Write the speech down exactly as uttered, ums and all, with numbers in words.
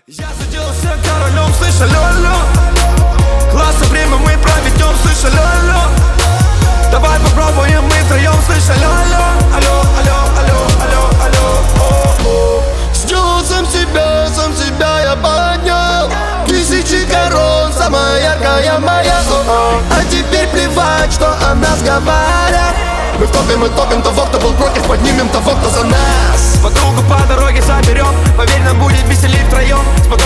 Я заделался королем, слышь, алло, алло. Классно время мы проведем, слышь, алло, алло. Давай попробуем мы втроем, слышь, алло, алло. Алло, алло, алло, алло, алло, о, о. Сделал сам себя, сам себя я поднял. Тысячи корон, самая яркая моя, о, о. А теперь плевать, что о нас говорят. Мы в топе, мы топим того, кто был против, поднимем того, кто за нас. Подругу по дороге заберем, поверь, нам будет веселей втроем.